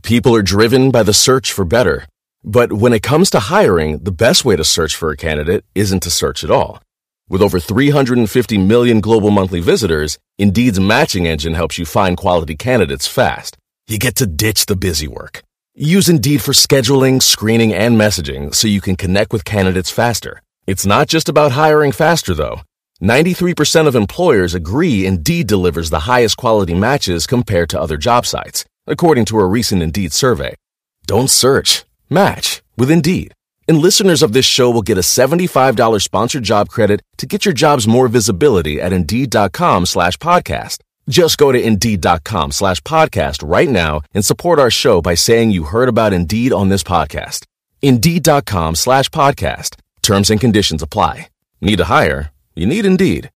People are driven by the search for better. But when it comes to hiring, the best way to search for a candidate isn't to search at all. With over 350 million global monthly visitors, Indeed's matching engine helps you find quality candidates fast. You get to ditch the busy work. Use Indeed for scheduling, screening, and messaging so you can connect with candidates faster. It's not just about hiring faster, though. 93% of employers agree Indeed delivers the highest quality matches compared to other job sites, according to a recent Indeed survey. Don't search. Match with Indeed. And listeners of this show will get a $75 sponsored job credit to get your jobs more visibility at Indeed.com/podcast. Just go to Indeed.com/podcast right now and support our show by saying you heard about Indeed on this podcast. Indeed.com/podcast. Terms and conditions apply. Need to hire? You need Indeed.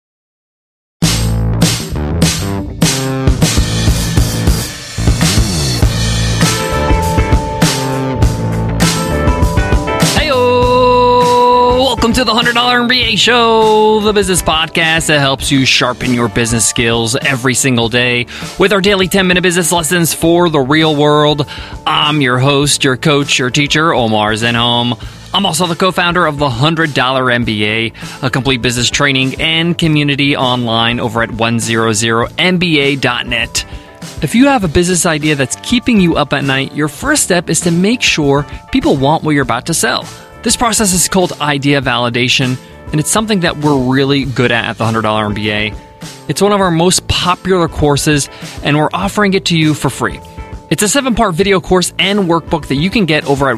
Welcome to the $100 MBA Show, the business podcast that helps you sharpen your business skills every single day with our daily 10-minute business lessons for the real world. I'm your host, your coach, your teacher, Omar Zenhom. I'm also the co-founder of the $100 MBA, a complete business training and community online over at 100mba.net. If you have a business idea that's keeping you up at night, your first step is to make sure people want what you're about to sell. This process is called idea validation, and it's something that we're really good at the $100 MBA. It's one of our most popular courses, and we're offering it to you for free. It's a 7-part video course and workbook that you can get over at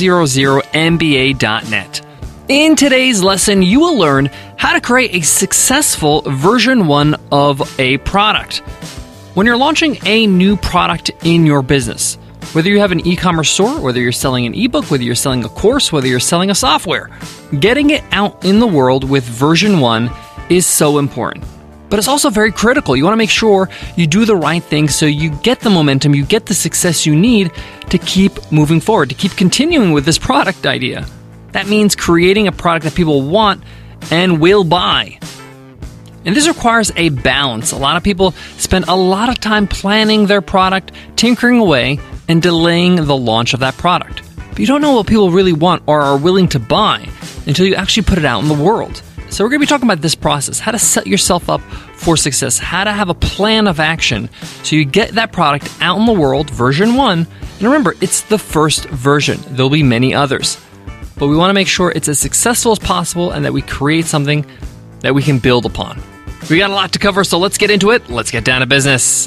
100mba.net. In today's lesson, you will learn how to create a successful version 1 of a product. When you're launching a new product in your business, whether you have an e-commerce store, whether you're selling an ebook, whether you're selling a course, whether you're selling a software, getting it out in the world with version 1 is so important. But it's also very critical. You want to make sure you do the right thing so you get the momentum, you get the success you need to keep moving forward, to keep continuing with this product idea. That means creating a product that people want and will buy. And this requires a balance. A lot of people spend a lot of time planning their product, tinkering away, and delaying the launch of that product. But you don't know what people really want or are willing to buy until you actually put it out in the world. So we're going to be talking about this process, how to set yourself up for success, how to have a plan of action so you get that product out in the world, version 1. And remember, it's the first version. There'll be many others. But we want to make sure it's as successful as possible and that we create something that we can build upon. We got a lot to cover, so let's get into it. Let's get down to business.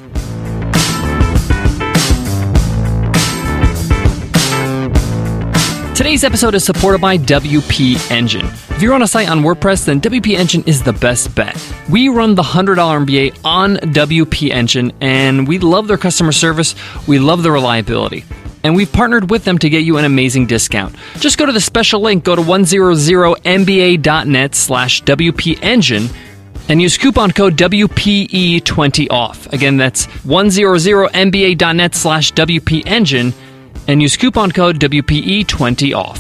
Today's episode is supported by WP Engine. If you're on a site on WordPress, then WP Engine is the best bet. We run the $100 MBA on WP Engine, and we love their customer service. We love the reliability. And we've partnered with them to get you an amazing discount. Just go to the special link, go to 100mba.net/WP Engine, and use coupon code WPE20OFF. Again, that's 100mba.net/WP Engine, and use coupon code WPE20OFF.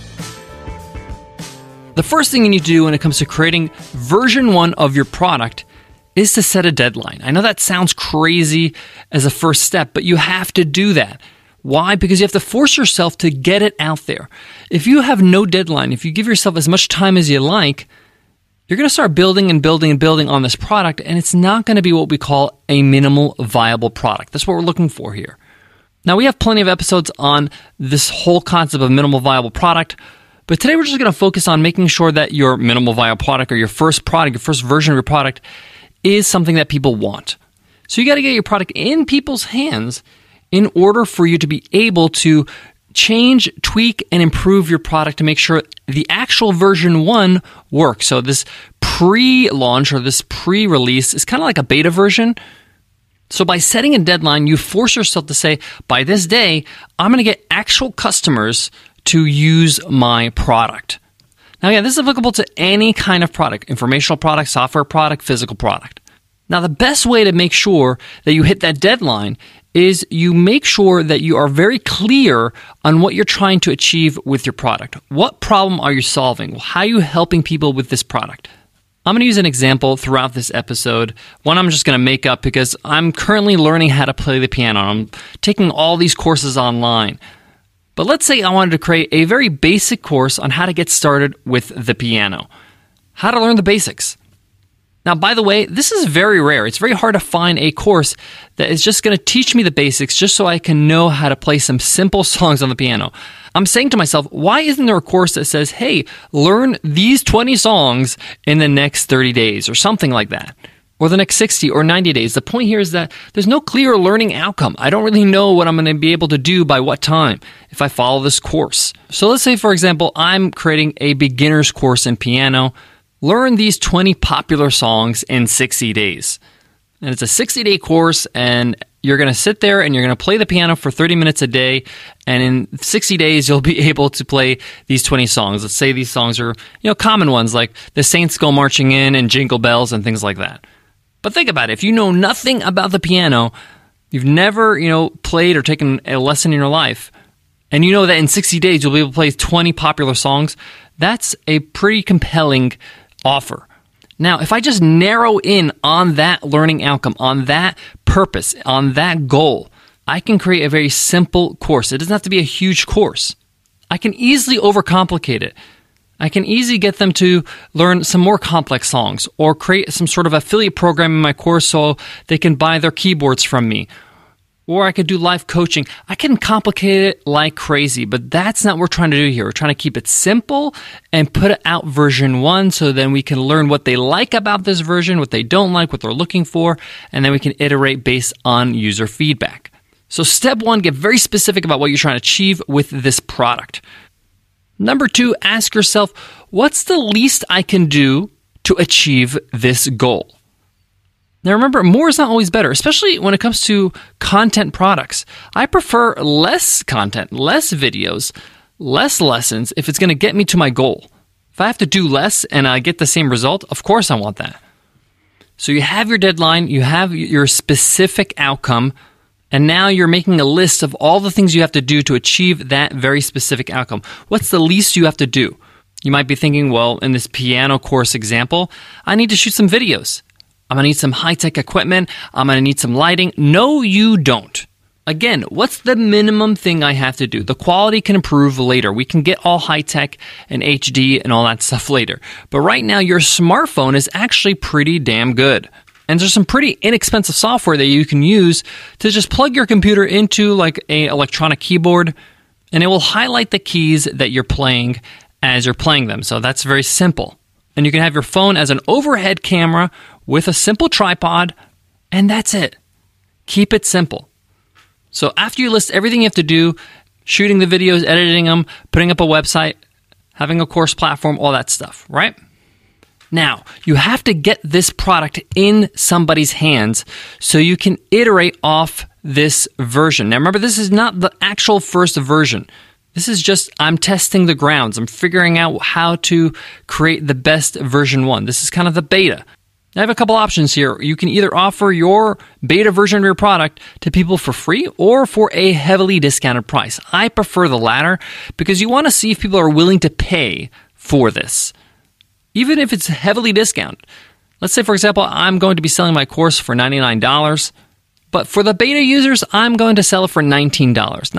The first thing you need to do when it comes to creating version 1 of your product is to set a deadline. I know that sounds crazy as a first step, but you have to do that. Why? Because you have to force yourself to get it out there. If you have no deadline, if you give yourself as much time as you like, you're going to start building and building and building on this product, and it's not going to be what we call a minimal viable product. That's what we're looking for here. Now, we have plenty of episodes on this whole concept of minimal viable product, but today we're just going to focus on making sure that your minimal viable product or your first product, your first version of your product is something that people want. So you got to get your product in people's hands in order for you to be able to change, tweak, and improve your product to make sure the actual version 1 works. So this pre-launch or this pre-release is kind of like a beta version. So by setting a deadline, you force yourself to say, by this day, I'm going to get actual customers to use my product. Now, this is applicable to any kind of product, informational product, software product, physical product. Now, the best way to make sure that you hit that deadline is you make sure that you are very clear on what you're trying to achieve with your product. What problem are you solving? How are you helping people with this product? I'm going to use an example throughout this episode, one I'm just going to make up because I'm currently learning how to play the piano. I'm taking all these courses online. But let's say I wanted to create a very basic course on how to get started with the piano, how to learn the basics. Now, by the way, this is very rare. It's very hard to find a course that is just going to teach me the basics just so I can know how to play some simple songs on the piano. I'm saying to myself, why isn't there a course that says, hey, learn these 20 songs in the next 30 days or something like that, or the next 60 or 90 days? The point here is that there's no clear learning outcome. I don't really know what I'm going to be able to do by what time if I follow this course. So let's say, for example, I'm creating a beginner's course in piano. Learn these 20 popular songs in 60 days. And it's a 60-day course, and you're going to sit there and you're going to play the piano for 30 minutes a day, and in 60 days you'll be able to play these 20 songs. Let's say these songs are, common ones like The Saints Go Marching In and Jingle Bells and things like that. But think about it. If you know nothing about the piano, you've never, played or taken a lesson in your life, and you know that in 60 days you'll be able to play 20 popular songs, that's a pretty compelling offer. Now, if I just narrow in on that learning outcome, on that purpose, on that goal, I can create a very simple course. It doesn't have to be a huge course. I can easily overcomplicate it. I can easily get them to learn some more complex songs or create some sort of affiliate program in my course so they can buy their keyboards from me. Or I could do live coaching. I can complicate it like crazy, but that's not what we're trying to do here. We're trying to keep it simple and put out version 1 so then we can learn what they like about this version, what they don't like, what they're looking for, and then we can iterate based on user feedback. So step 1, get very specific about what you're trying to achieve with this product. Number 2, ask yourself, what's the least I can do to achieve this goal? Now remember, more is not always better, especially when it comes to content products. I prefer less content, less videos, less lessons if it's going to get me to my goal. If I have to do less and I get the same result, of course I want that. So you have your deadline, you have your specific outcome, and now you're making a list of all the things you have to do to achieve that very specific outcome. What's the least you have to do? You might be thinking, well, in this piano course example, I need to shoot some videos. I'm going to need some high-tech equipment. I'm going to need some lighting. No, you don't. Again, what's the minimum thing I have to do? The quality can improve later. We can get all high-tech and HD and all that stuff later. But right now, your smartphone is actually pretty damn good. And there's some pretty inexpensive software that you can use to just plug your computer into like an electronic keyboard, and it will highlight the keys that you're playing as you're playing them. So that's very simple. And you can have your phone as an overhead camera with a simple tripod, and that's it. Keep it simple. So after you list everything you have to do, shooting the videos, editing them, putting up a website, having a course platform, all that stuff, right? Now, you have to get this product in somebody's hands so you can iterate off this version. Now remember, this is not the actual first version. This is just, I'm testing the grounds. I'm figuring out how to create the best version 1. This is kind of the beta. I have a couple options here. You can either offer your beta version of your product to people for free or for a heavily discounted price. I prefer the latter because you want to see if people are willing to pay for this, even if it's heavily discounted. Let's say, for example, I'm going to be selling my course for $99. But for the beta users, I'm going to sell it for $19.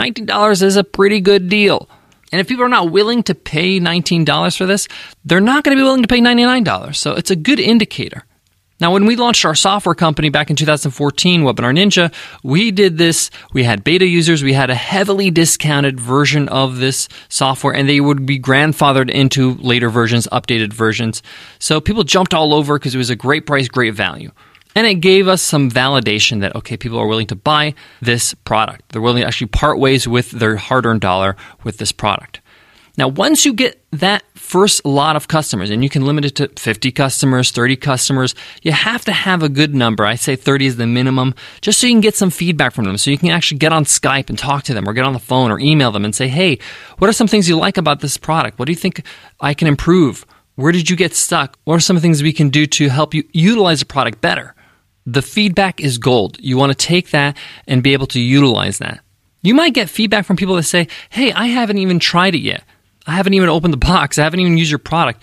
$19 is a pretty good deal. And if people are not willing to pay $19 for this, they're not going to be willing to pay $99. So it's a good indicator. Now, when we launched our software company back in 2014, Webinar Ninja, we did this. We had beta users. We had a heavily discounted version of this software, and they would be grandfathered into later versions, updated versions. So people jumped all over because it was a great price, great value. And it gave us some validation that, okay, people are willing to buy this product. They're willing to actually part ways with their hard-earned dollar with this product. Now, once you get that first lot of customers, and you can limit it to 50 customers, 30 customers, you have to have a good number. I say 30 is the minimum, just so you can get some feedback from them. So you can actually get on Skype and talk to them, or get on the phone or email them and say, hey, what are some things you like about this product? What do you think I can improve? Where did you get stuck? What are some things we can do to help you utilize the product better? The feedback is gold. You want to take that and be able to utilize that. You might get feedback from people that say, hey, I haven't even tried it yet. I haven't even opened the box. I haven't even used your product.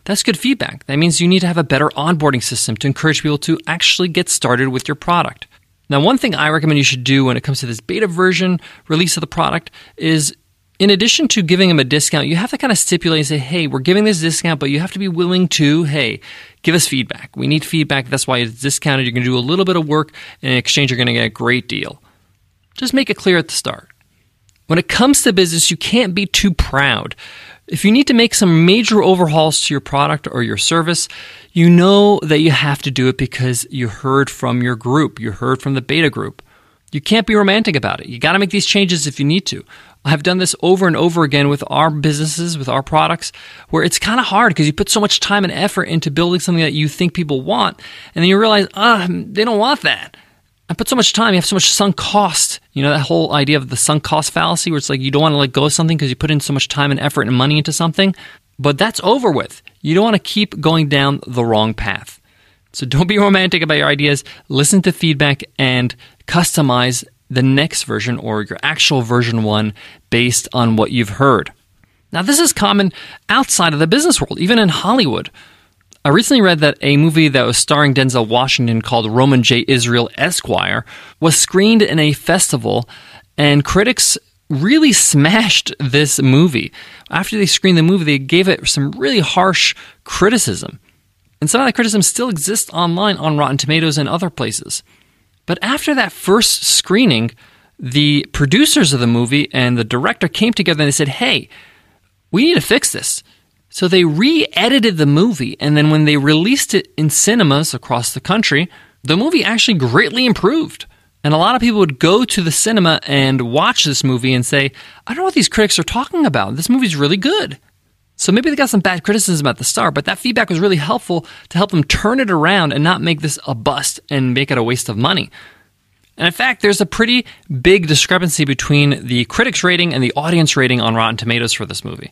That's good feedback. That means you need to have a better onboarding system to encourage people to actually get started with your product. Now, one thing I recommend you should do when it comes to this beta version release of the product is, in addition to giving them a discount, you have to kind of stipulate and say, hey, we're giving this discount, but you have to be willing to, hey, give us feedback. We need feedback. That's why it's discounted. You're going to do a little bit of work, and in exchange, you're going to get a great deal. Just make it clear at the start. When it comes to business, you can't be too proud. If you need to make some major overhauls to your product or your service, you know that you have to do it because you heard from your group. You heard from the beta group. You can't be romantic about it. You got to make these changes if you need to. I've done this over and over again with our businesses, with our products, where it's kind of hard because you put so much time and effort into building something that you think people want, and then you realize, they don't want that. I put so much time, you have so much sunk cost. You know, that whole idea of the sunk cost fallacy, where it's like you don't want to let go of something because you put in so much time and effort and money into something, but that's over with. You don't want to keep going down the wrong path. So don't be romantic about your ideas. Listen to feedback and customize the next version or your actual version 1 based on what you've heard. Now, this is common outside of the business world, even in Hollywood. I recently read that a movie that was starring Denzel Washington called Roman J. Israel Esquire was screened in a festival, and critics really smashed this movie. After they screened the movie, they gave it some really harsh criticism. And some of that criticism still exists online on Rotten Tomatoes and other places. But after that first screening, the producers of the movie and the director came together and they said, hey, we need to fix this. So they re-edited the movie, and then when they released it in cinemas across the country, the movie actually greatly improved. And a lot of people would go to the cinema and watch this movie and say, I don't know what these critics are talking about. This movie's really good. So maybe they got some bad criticism at the start, but that feedback was really helpful to help them turn it around and not make this a bust and make it a waste of money. And in fact, there's a pretty big discrepancy between the critics' rating and the audience rating on Rotten Tomatoes for this movie.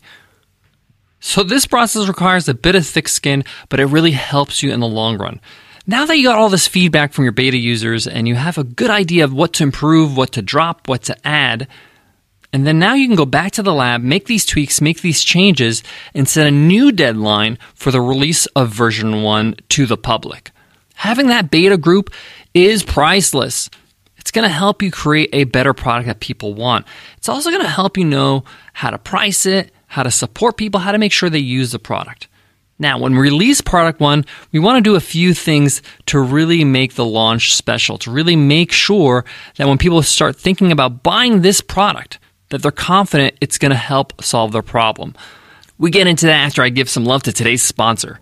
So this process requires a bit of thick skin, but it really helps you in the long run. Now that you got all this feedback from your beta users and you have a good idea of what to improve, what to drop, what to add, and then now you can go back to the lab, make these tweaks, make these changes, and set a new deadline for the release of version 1 to the public. Having that beta group is priceless. It's going to help you create a better product that people want. It's also going to help you know how to price it, how to support people, how to make sure they use the product. Now, when we release product 1, we want to do a few things to really make the launch special, to really make sure that when people start thinking about buying this product, that they're confident it's going to help solve their problem. We get into that after I give some love to today's sponsor.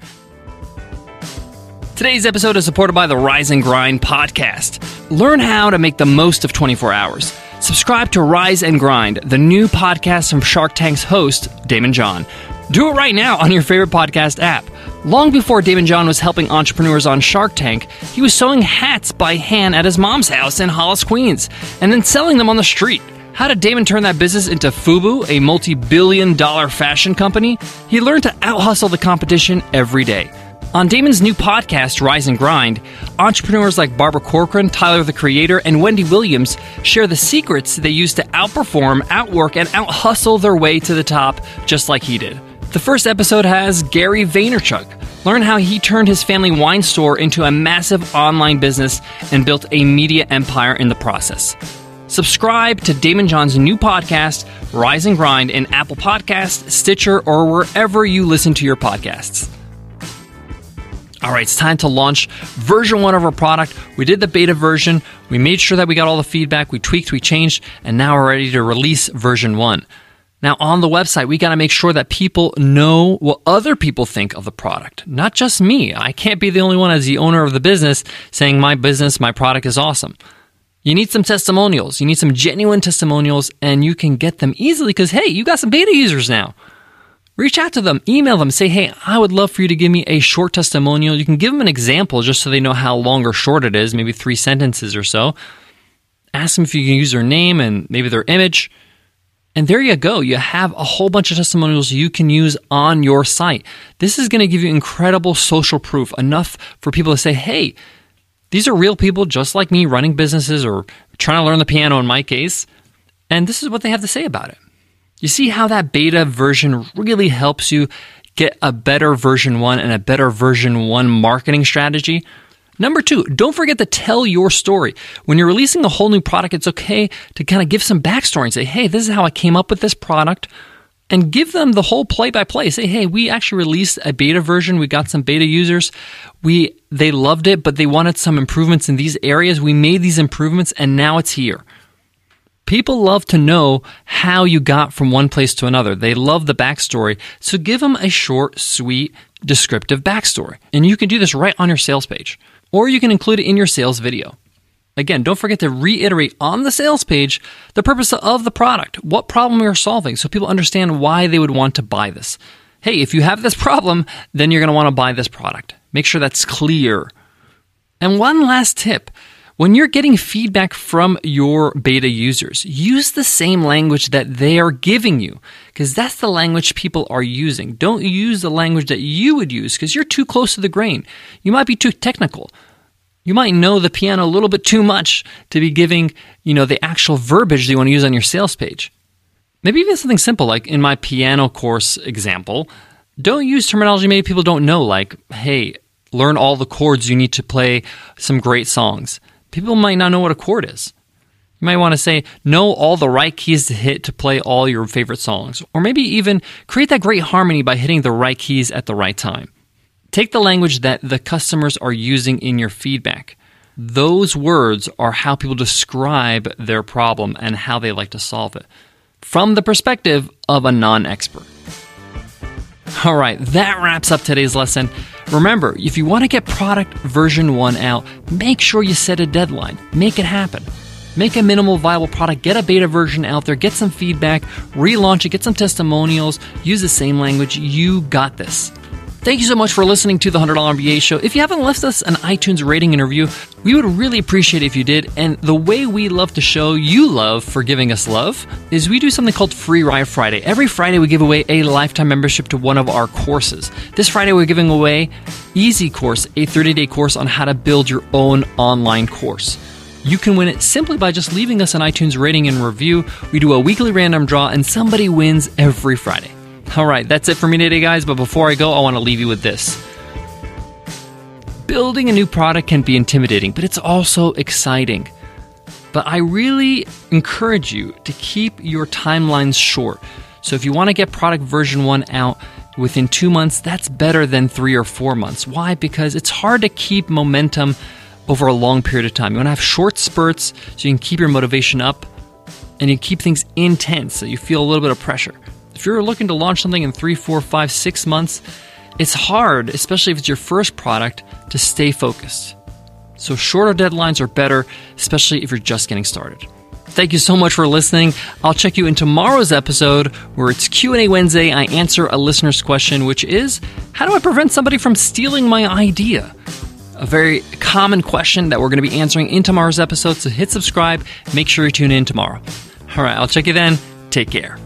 Today's episode is supported by the Rise and Grind podcast. Learn how to make the most of 24 hours. Subscribe to Rise and Grind, the new podcast from Shark Tank's host, Daymond John. Do it right now on your favorite podcast app. Long before Daymond John was helping entrepreneurs on Shark Tank, he was sewing hats by hand at his mom's house in Hollis, Queens, and then selling them on the street. How did Daymond turn that business into FUBU, a multi-billion-dollar fashion company? He learned to out-hustle the competition every day. On Daymond's new podcast, Rise and Grind, entrepreneurs like Barbara Corcoran, Tyler the Creator, and Wendy Williams share the secrets they use to outperform, outwork, and out-hustle their way to the top, just like he did. The first episode has Gary Vaynerchuk. Learn how he turned his family wine store into a massive online business and built a media empire in the process. Subscribe to Daymond John's new podcast, Rise and Grind, in Apple Podcasts, Stitcher, or wherever you listen to your podcasts. All right, it's time to launch version 1 of our product. We did the beta version. We made sure that we got all the feedback. We tweaked, we changed, and now we're ready to release version 1. Now, on the website, we got to make sure that people know what other people think of the product, not just me. I can't be the only one as the owner of the business saying my business, my product is awesome. You need some testimonials. You need some genuine testimonials, and you can get them easily because, hey, you got some beta users now. Reach out to them, email them, say, hey, I would love for you to give me a short testimonial. You can give them an example just so they know how long or short it is, maybe 3 sentences or so. Ask them if you can use their name and maybe their image. And there you go. You have a whole bunch of testimonials you can use on your site. This is going to give you incredible social proof, enough for people to say, hey, these are real people just like me running businesses or trying to learn the piano in my case. And this is what they have to say about it. You see how that beta version really helps you get a better version 1 and a better version 1 marketing strategy. Number 2, don't forget to tell your story. When you're releasing a whole new product, it's okay to kind of give some backstory and say, hey, this is how I came up with this product. And give them the whole play-by-play. Say, hey, we actually released a beta version. We got some beta users. They loved it, but they wanted some improvements in these areas. We made these improvements, and now it's here. People love to know how you got from one place to another. They love the backstory. So give them a short, sweet, descriptive backstory. And you can do this right on your sales page. Or you can include it in your sales video. Again, don't forget to reiterate on the sales page the purpose of the product, what problem you're solving, so people understand why they would want to buy this. Hey, if you have this problem, then you're going to want to buy this product. Make sure that's clear. And one last tip. When you're getting feedback from your beta users, use the same language that they are giving you, because that's the language people are using. Don't use the language that you would use, because you're too close to the grain. You might be too technical. You might know the piano a little bit too much to be giving, the actual verbiage that you want to use on your sales page. Maybe even something simple, like in my piano course example, don't use terminology maybe people don't know, like, hey, learn all the chords you need to play some great songs. People might not know what a chord is. You might want to say, know all the right keys to hit to play all your favorite songs. Or maybe even create that great harmony by hitting the right keys at the right time. Take the language that the customers are using in your feedback. Those words are how people describe their problem and how they like to solve it, from the perspective of a non-expert. All right, that wraps up today's lesson. Remember, if you want to get product version 1 out, make sure you set a deadline. Make it happen. Make a minimal viable product, get a beta version out there, get some feedback, relaunch it, get some testimonials, use the same language. You got this. Thank you so much for listening to the $100 MBA Show. If you haven't left us an iTunes rating and review, we would really appreciate it if you did. And the way we love to show you love for giving us love is we do something called Free Ride Friday. Every Friday, we give away a lifetime membership to one of our courses. This Friday, we're giving away Easy Course, a 30-day course on how to build your own online course. You can win it simply by just leaving us an iTunes rating and review. We do a weekly random draw, and somebody wins every Friday. All right, that's it for me today, guys. But before I go, I want to leave you with this. Building a new product can be intimidating, but it's also exciting. But I really encourage you to keep your timelines short. So if you want to get product version 1 out within 2 months, that's better than 3 or 4 months. Why? Because it's hard to keep momentum over a long period of time. You want to have short spurts so you can keep your motivation up and you keep things intense so you feel a little bit of pressure. If you're looking to launch something in 3, 4, 5, 6 months, it's hard, especially if it's your first product, to stay focused. So shorter deadlines are better, especially if you're just getting started. Thank you so much for listening. I'll check you in tomorrow's episode where it's Q&A Wednesday. I answer a listener's question, which is, how do I prevent somebody from stealing my idea? A very common question that we're going to be answering in tomorrow's episode. So hit subscribe. Make sure you tune in tomorrow. All right, I'll check you then. Take care.